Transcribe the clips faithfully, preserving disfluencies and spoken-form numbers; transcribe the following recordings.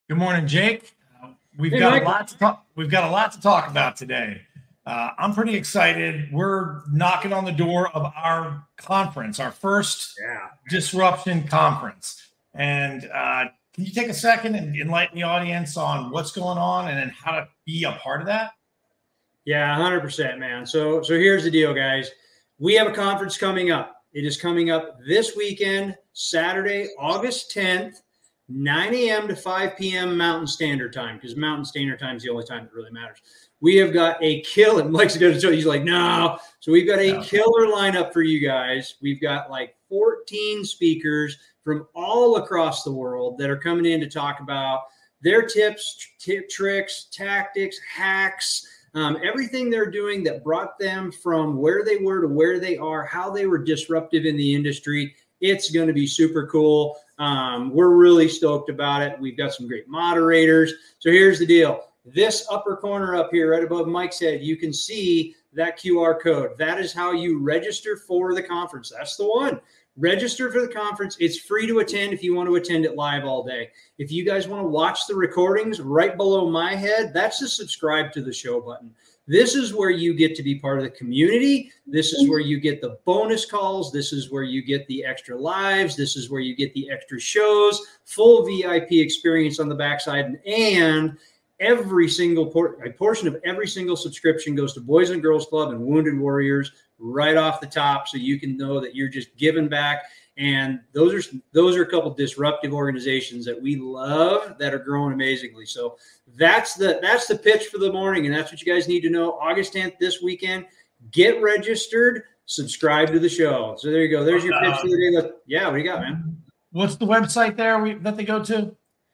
Good morning, Jake. Uh, we've Hey, got Mike. a lot to talk. We've got a lot to talk about today. Uh, I'm pretty excited. We're knocking on the door of our conference, our first Yeah. disruption conference. And uh, can you take a second and enlighten the audience on what's going on and then how to be a part of that? Yeah, one hundred percent, man. So, so here's the deal, guys. We have a conference coming up. It is coming up this weekend, Saturday, August tenth, nine a.m. to five p.m. Mountain Standard Time, because Mountain Standard Time is the only time that really matters. We have got a killer. Mike's going to tell you, he's like, no. So we've got a No. killer lineup for you guys. We've got like fourteen speakers from all across the world that are coming in to talk about their tips, tip, tricks, tactics, hacks, um, everything they're doing that brought them from where they were to where they are, how they were disruptive in the industry. It's going to be super cool. Um, we're really stoked about it. We've got some great moderators. So here's the deal. This upper corner up here, right above Mike's head, you can see that Q R code. That is how you register for the conference. That's the one. Register for the conference. It's free to attend if you want to attend it live all day. If you guys want to watch the recordings right below my head, that's the subscribe to the show button. This is where you get to be part of the community. This is where you get the bonus calls. This is where you get the extra lives. This is where you get the extra shows, full V I P experience on the backside, and every single por- a portion of every single subscription goes to Boys and Girls Club and Wounded Warriors right off the top, so you can know that you're just giving back. And those are those are a couple disruptive organizations that we love that are growing amazingly. So that's the that's the pitch for the morning, and that's what you guys need to know. August tenth this weekend. Get registered, subscribe to the show. So there you go. There's your pitch for the day. Yeah, what do you got, man? What's the website there we, that they go to?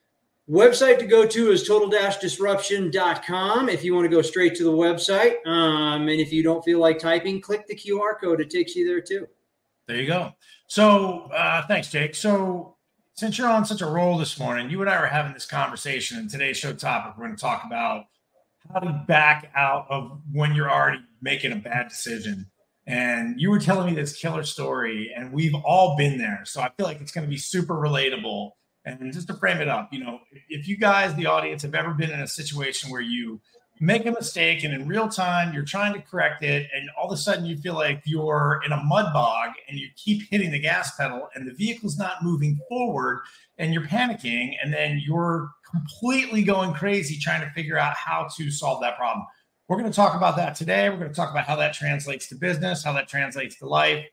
Website to go to is total dash disruption dot com if you want to go straight to the website. Um, and if you don't feel like typing, click the Q R code. It takes you there too. There you go. So uh, thanks, Jake. So since you're on such a roll this morning, you and I were having this conversation, and today's show topic, we're going to talk about how to back out of when you're already making a bad decision. And you were telling me this killer story, and we've all been there. So I feel like it's going to be super relatable. And just to frame it up, you know, if you guys, the audience, have ever been in a situation where you make a mistake and in real time you're trying to correct it, and all of a sudden you feel like you're in a mud bog and you keep hitting the gas pedal and the vehicle's not moving forward and you're panicking, and then you're completely going crazy trying to figure out how to solve that problem. We're going to talk about that today. We're going to talk about how that translates to business, how that translates to life,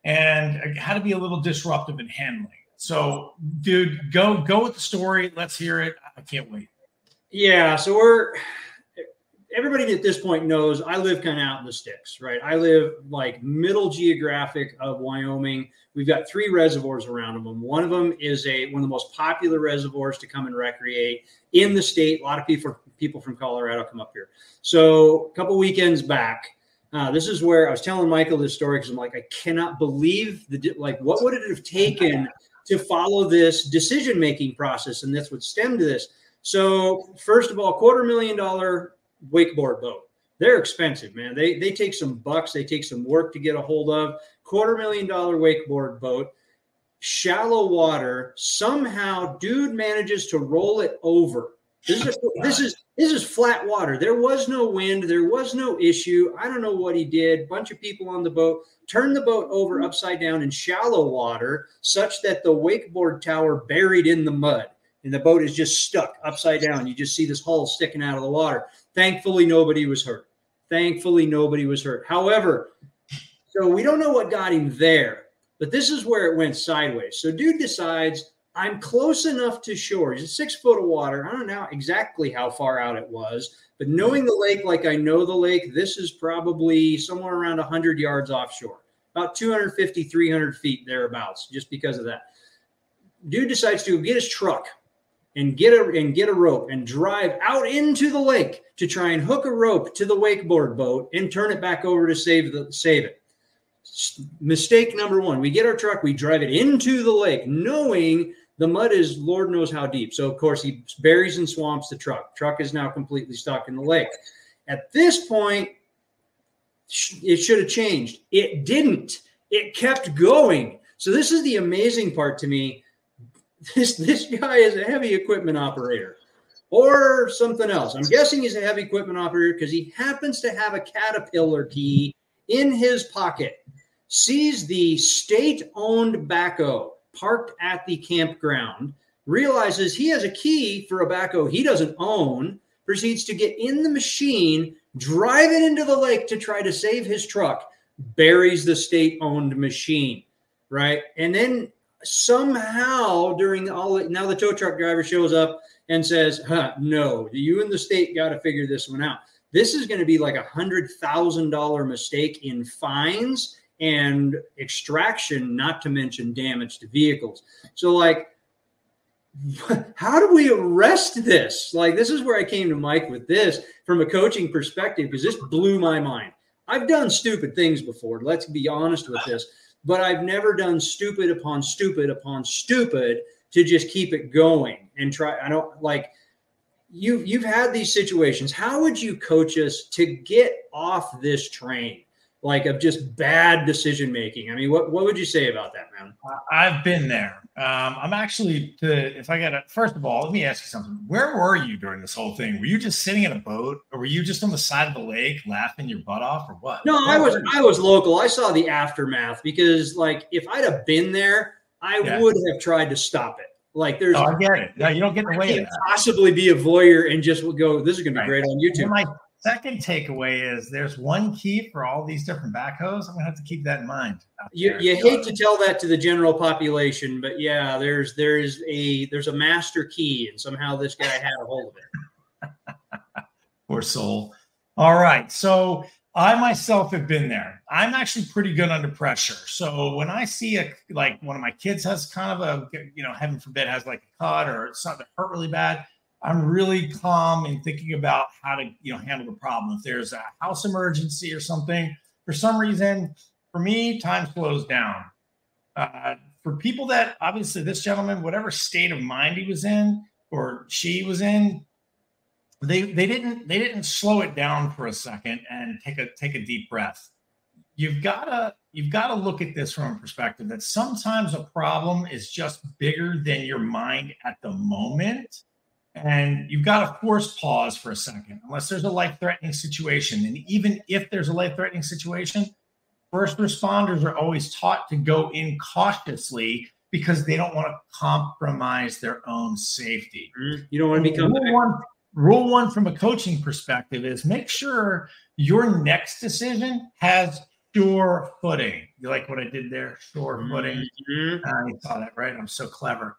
and how to be a little disruptive in handling. So, dude, go go with the story. Let's hear it. I can't wait. Yeah, so we're everybody at this point knows I live kind of out in the sticks, right? I live like middle geographic of Wyoming. We've got three reservoirs around them. One of them is a one of the most popular reservoirs to come and recreate in the state. A lot of people people from Colorado come up here. So, a couple weekends back, uh, this is where I was telling Michael this story because I'm like, I cannot believe the like what would it have taken to follow this decision-making process, and that's what stemmed to this. So first of all, quarter million dollar wakeboard boat. They're expensive, man. They they take some bucks. They take some work to get a hold of. Quarter million dollar wakeboard boat, shallow water. Somehow, dude manages to roll it over. This is this is this is flat water. There was no wind. There was no issue. I don't know what he did. Bunch of people on the boat turned the boat over upside down in shallow water, such that the wakeboard tower buried in the mud, and the boat is just stuck upside down. You just see this hull sticking out of the water. Thankfully, nobody was hurt. Thankfully, nobody was hurt. However, so we don't know what got him there, but this is where it went sideways. So dude decides, I'm close enough to shore. He's six foot of water. I don't know exactly how far out it was, but knowing the lake like I know the lake, this is probably somewhere around one hundred yards offshore, about two hundred fifty, three hundred feet thereabouts, just because of that. Dude decides to get his truck and get a and get a rope and drive out into the lake to try and hook a rope to the wakeboard boat and turn it back over to save the save it. Mistake number one. We get our truck, we drive it into the lake, knowing the mud is Lord knows how deep. So, of course, he buries and swamps the truck. Truck is now completely stuck in the lake. At this point, it should have changed. It didn't. It kept going. So this is the amazing part to me. This, this guy is a heavy equipment operator. or something else. I'm guessing he's a heavy equipment operator because he happens to have a Caterpillar key in his pocket. Sees the state-owned backhoe parked at the campground, realizes he has a key for a backhoe he doesn't own, proceeds to get in the machine, drive it into the lake to try to save his truck, buries the state-owned machine, right? And then somehow during all, now the tow truck driver shows up and says, huh, no, you and the state got to figure this one out. This is going to be like a one hundred thousand dollars mistake in fines and extraction, not to mention damage to vehicles. So like, how do we arrest this? Like, this is where I came to Mike with this from a coaching perspective, because this blew my mind. I've done stupid things before. Let's be honest with this, but I've never done stupid upon stupid upon stupid to just keep it going and try. I don't like you. You've had these situations. How would you coach us to get off this train? Like of just bad decision making. I mean, what, what would you say about that, man? I've been there. Um, I'm actually, to, if I got to, first of all, let me ask you something. Where were you during this whole thing? Were you just sitting in a boat, or were you just on the side of the lake laughing your butt off, or what? No, Where I was, I was local. I saw the aftermath because, like, if I'd have been there, I yeah. would have tried to stop it. Like, there's, oh, I get it. No, you don't get in the way of that. Possibly be a voyeur and just go, this is going to be right. great on YouTube. My second takeaway is there's one key for all these different backhoes. I'm gonna have to keep that in mind. You, you hate to tell that to the general population, but yeah, there's there's a there's a master key, and somehow this guy had a hold of it. Poor soul. All right, so I myself have been there. I'm actually pretty good under pressure. So when I see a like one of my kids has kind of a you know heaven forbid has like a cut or something that hurt really bad, I'm really calm in thinking about how to, you know, handle the problem. If there's a house emergency or something, for some reason, for me, time slows down. Uh, for people that, obviously, this gentleman, whatever state of mind he was in or she was in, they they didn't they didn't slow it down for a second and take a take a deep breath. You've gotta you've gotta look at this from a perspective that sometimes a problem is just bigger than your mind at the moment. And you've got to force pause for a second, unless there's a life-threatening situation. And even if there's a life-threatening situation, first responders are always taught to go in cautiously because they don't want to compromise their own safety. You don't want to become rule one, rule one from a coaching perspective is make sure your next decision has sure footing. You like what I did there? Sure footing. Mm-hmm. Uh, you saw that, right? I'm so clever.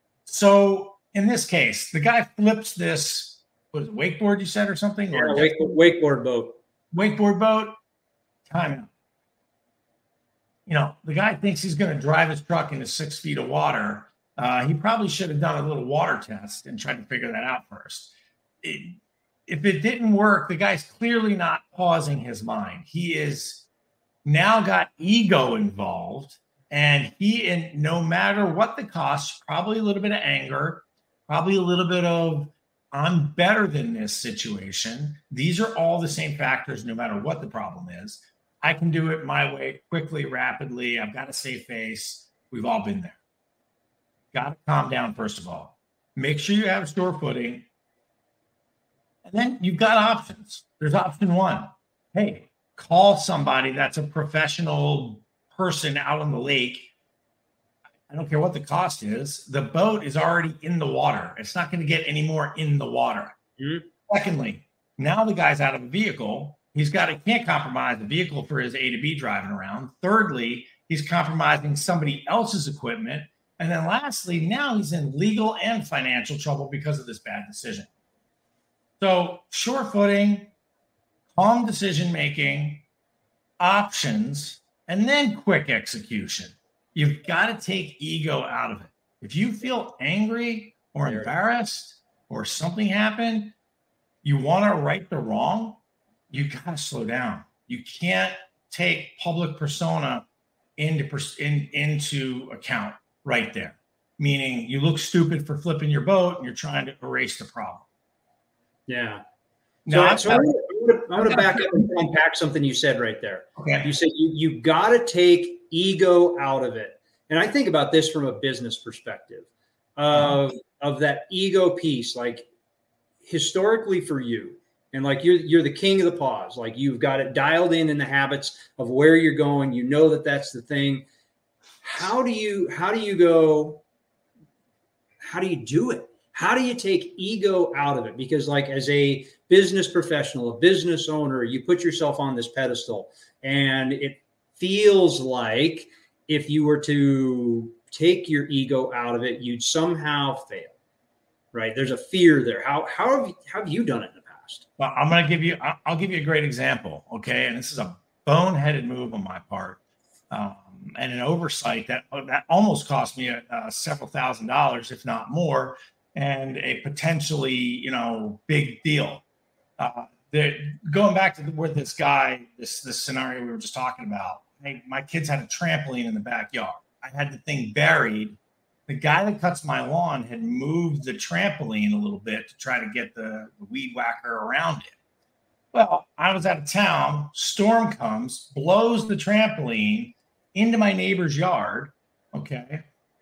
So in this case, the guy flips this, what is it, wakeboard you said or something? Yeah, or wake, wakeboard boat. Wakeboard boat, timeout. You know, the guy thinks he's going to drive his truck into six feet of water. Uh, he probably should have done a little water test and tried to figure that out first. It, if it didn't work, the guy's clearly not pausing his mind. He is now got ego involved, and he, and no matter what the cost, probably a little bit of anger, probably a little bit of, I'm better than this situation. These are all the same factors, no matter what the problem is. I can do it my way, quickly, rapidly. I've got a safe face. We've all been there. Got to calm down, first of all. Make sure you have store footing. And then you've got options. There's option one. Hey, call somebody that's a professional person out on the lake. I don't care what the cost is. The boat is already in the water. It's not going to get any more in the water. Mm-hmm. Secondly, now the guy's out of a vehicle. He's got, he can't compromise the vehicle for his A to B driving around. Thirdly, he's compromising somebody else's equipment. And then lastly, now he's in legal and financial trouble because of this bad decision. So sure footing, calm decision-making, options, and then quick execution. You've got to take ego out of it. If you feel angry or embarrassed or something happened, you want to right the wrong, you got to slow down. You can't take public persona into, in, into account right there, meaning you look stupid for flipping your boat and you're trying to erase the problem. Yeah. No, so, so I'm going to back up and unpack something you said right there. Okay. You said you, you got to take ego out of it. And I think about this from a business perspective of, of that ego piece. Like, historically for you, and like you're you're the king of the pause, like you've got it dialed in in the habits of where you're going. You know that that's the thing. How do you how do you go? How do you do it? How do you take ego out of it? Because like as a business professional, a business owner, you put yourself on this pedestal, and it feels like if you were to take your ego out of it, you'd somehow fail, right? There's a fear there. How, how have you, how have you done it in the past? Well, I'm going to give you, I'll give you a great example. Okay. And this is a boneheaded move on my part. Um, and an oversight that, that almost cost me a, a several thousand dollars, if not more, and a potentially, you know, big deal. Uh, going back to where this guy, this, this scenario we were just talking about, I, my kids had a trampoline in the backyard. I had the thing buried. The guy that cuts my lawn had moved the trampoline a little bit to try to get the, the weed whacker around it. Well, I was out of town. Storm comes, blows the trampoline into my neighbor's yard. Okay.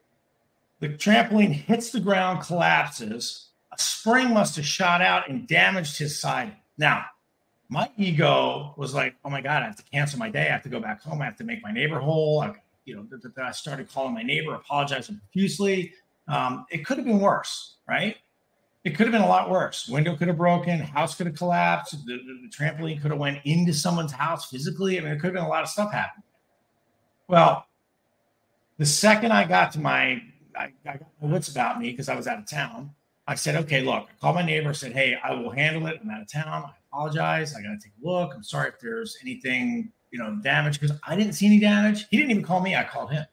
The trampoline hits the ground, collapses. A spring must have shot out and damaged his siding. Now, my ego was like, oh my God, I have to cancel my day. I have to go back home. I have to make my neighbor whole. I, you know, th- th- I started calling my neighbor, apologizing profusely. Um, it could have been worse, right? It could have been a lot worse. Window could have broken. House could have collapsed. The, the, the trampoline could have went into someone's house physically. I mean, it could have been a lot of stuff happening. Well, the second I got to my, I, I got my wits about me because I was out of town. I said, okay, look, I called my neighbor, said, hey, I will handle it. I'm out of town. I apologize. I got to take a look. I'm sorry if there's anything, you know, damage, because I didn't see any damage. He didn't even call me. I called him.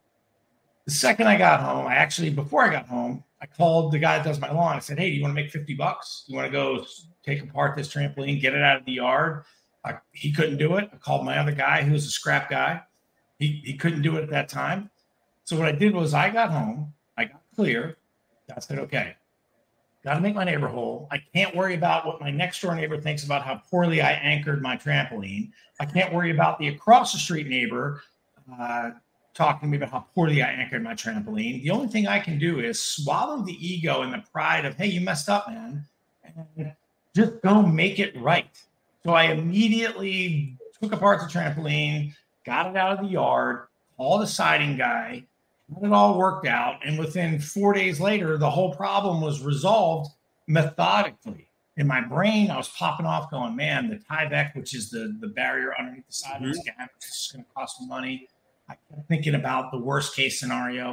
The second I got home, I actually, before I got home, I called the guy that does my lawn. I said, hey, do you want to make fifty bucks? You want to go take apart this trampoline, get it out of the yard? I, he couldn't do it. I called my other guy who was a scrap guy. He, he couldn't do it at that time. So what I did was I got home. I got clear. I said, okay, got to make my neighbor whole. I can't worry about what my next door neighbor thinks about how poorly I anchored my trampoline. I can't worry about the across the street neighbor uh, talking to me about how poorly I anchored my trampoline. The only thing I can do is swallow the ego and the pride of, hey, you messed up, man, and just go make it right. So I immediately took apart the trampoline, got it out of the yard, called the siding guy, had it all worked out. And within four days later, the whole problem was resolved methodically. In my brain, I was popping off going, man, the Tyvek, which is the, the barrier underneath the side of the scam, which is going to cost me money. I kept thinking about the worst case scenario.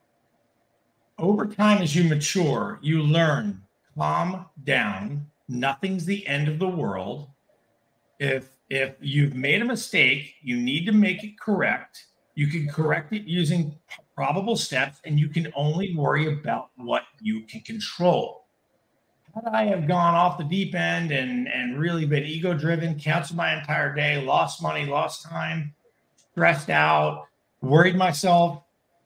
Over time, as you mature, you learn, calm down. Nothing's the end of the world. If, if you've made a mistake, you need to make it correct. You can correct it using probable steps, and you can only worry about what you can control. Had I have gone off the deep end and, and really been ego-driven, canceled my entire day, lost money, lost time, stressed out, worried myself,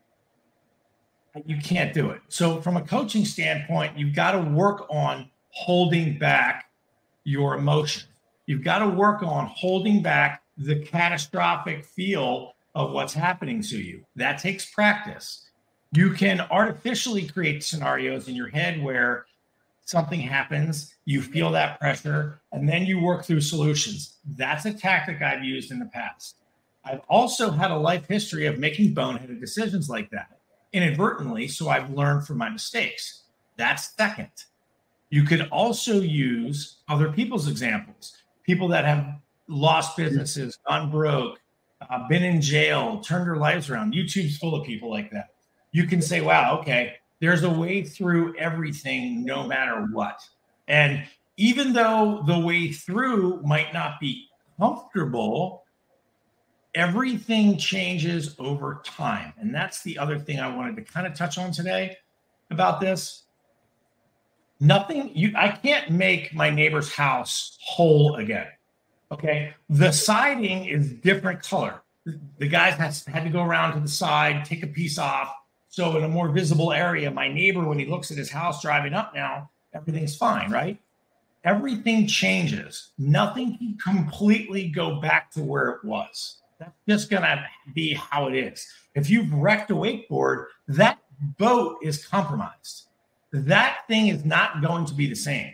you can't do it. So from a coaching standpoint, you've got to work on holding back your emotions. You've got to work on holding back the catastrophic feel of what's happening to you. That takes practice. You can artificially create scenarios in your head where something happens, you feel that pressure, and then you work through solutions. That's a tactic I've used in the past. I've also had a life history of making boneheaded decisions like that inadvertently, so I've learned from my mistakes. That's second. You could also use other people's examples, people that have lost businesses, gone broke, uh, been in jail, turned their lives around. YouTube's full of people like that. You can say, wow, okay, there's a way through everything no matter what. And even though the way through might not be comfortable, everything changes over time. And that's the other thing I wanted to kind of touch on today about this. Nothing, you, I can't make my neighbor's house whole again. Okay. The siding is different color. The guys has, had to go around to the side, take a piece off. So in a more visible area, my neighbor, when he looks at his house driving up now, everything's fine, right? Everything changes. Nothing can completely go back to where it was. That's just going to be how it is. If you've wrecked a wakeboard, that boat is compromised. That thing is not going to be the same.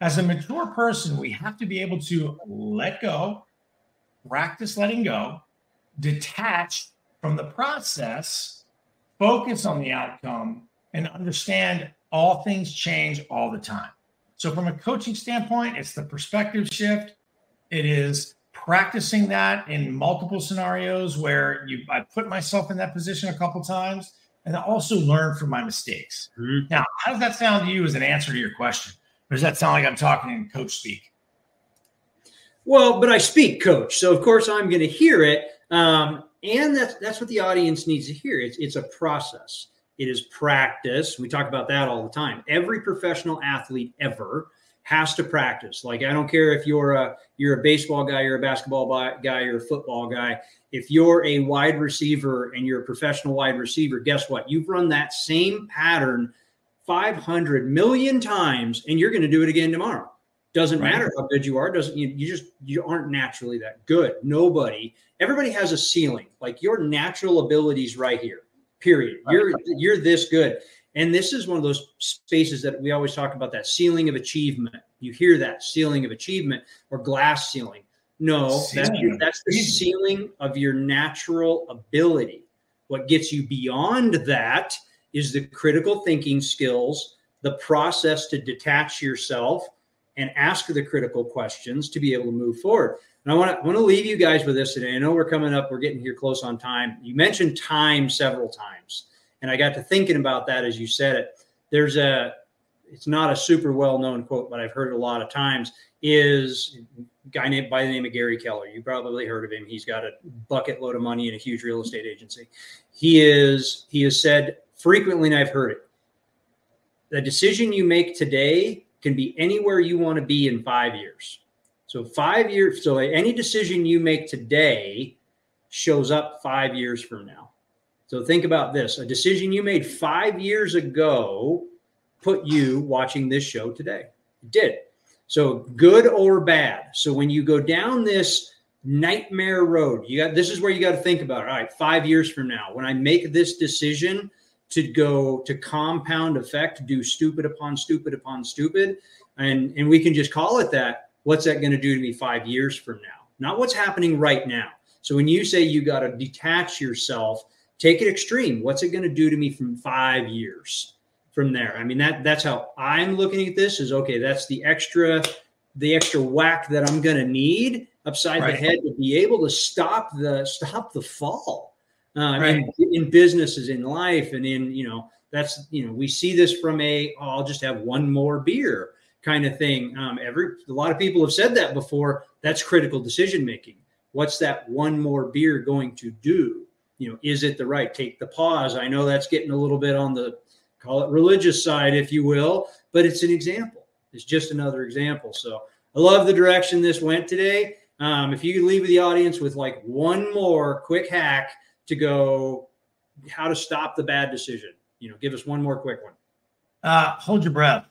as a mature person, we have to be able to let go, practice letting go, detach from the process, focus on the outcome, and understand all things change all the time. So from a coaching standpoint, it's the perspective shift. It is practicing that in multiple scenarios where you I put myself in that position a couple times, and I also learn from my mistakes. Mm-hmm. Now, how does that sound to you as an answer to your question? Or does that sound like I'm talking in coach speak? Well, but I speak coach, so of course I'm going to hear it. Um, and that's that's what the audience needs to hear. It's it's a process. It is practice. We talk about that all the time. Every professional athlete ever has to practice. Like, I don't care if you're a you're a baseball guy, you're a basketball guy, you're a football guy. If you're a wide receiver and you're a professional wide receiver, guess what? You've run that same pattern five hundred million times, and you're going to do it again tomorrow. Doesn't right. matter how good you are. Doesn't you, you just you aren't naturally that good. Nobody. Everybody has a ceiling. Like, your natural abilities right here. Period. You're you're this good. And this is one of those spaces that we always talk about, that ceiling of achievement. You hear that ceiling of achievement or glass ceiling. No, that's, that's the ceiling of your natural ability. What gets you beyond that is the critical thinking skills, the process to detach yourself and ask the critical questions to be able to move forward. And I want to I want to leave you guys with this today. I know we're coming up, we're getting here close on time. You mentioned time several times, and I got to thinking about that as you said it. There's a, it's not a super well-known quote, but I've heard it a lot of times, is a guy named by the name of Gary Keller. You probably heard of him. He's got a bucket load of money and a huge real estate agency. He is, he has said frequently, and I've heard it, the decision you make today can be anywhere you want to be in five years. So five years, so any decision you make today shows up five years from now. So think about this. A decision you made five years ago put you watching this show today. It did. So good or bad. So when you go down this nightmare road, you got, this is where you got to think about it. All right, five years from now, when I make this decision to go to compound effect, do stupid upon stupid upon stupid, and, and we can just call it that. What's that going to do to me five years from now? Not what's happening right now. So when you say you got to detach yourself, take it extreme. What's it going to do to me from five years from there? I mean, that that's how I'm looking at this is, okay, that's the extra, the extra whack that I'm going to need upside right. the head to be able to stop the, stop the fall. Uh, right. I mean, in businesses, in life, and in, you know, that's, you know, we see this from a, oh, I'll just have one more beer kind of thing. Um, every a lot of people have said that before. That's critical decision making. What's that one more beer going to do? You know, is it the right? Take the pause. I know that's getting a little bit on the, call it religious side, if you will, but it's an example. It's just another example. So I love the direction this went today. Um, if you could leave the audience with like one more quick hack to go, how to stop the bad decision. You know, give us one more quick one. Uh, hold your breath.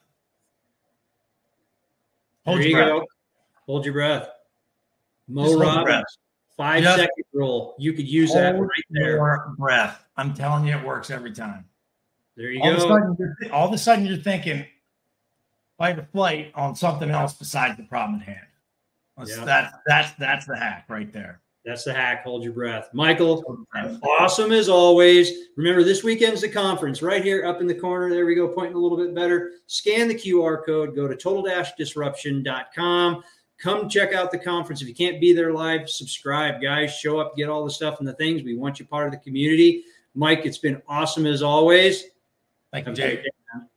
Hold there your you breath. go. Hold your breath. Mo Robbins, five Just second rule. You could use that right there. Your breath. I'm telling you, it works every time. There you all go. Of a sudden, you're, all of a sudden, you're thinking fight or flight on something else besides the problem at hand. That's, yep. that's that's that's the hack right there. That's the hack. Hold your breath. Michael, awesome as always. Remember, this weekend's the conference right here up in the corner. There we go, pointing a little bit better. Scan the Q R code. Go to total dash disruption dot com. Come check out the conference. If you can't be there live, subscribe, guys. Show up, get all the stuff and the things. We want you part of the community. Mike, it's been awesome as always. Thank you, Jake.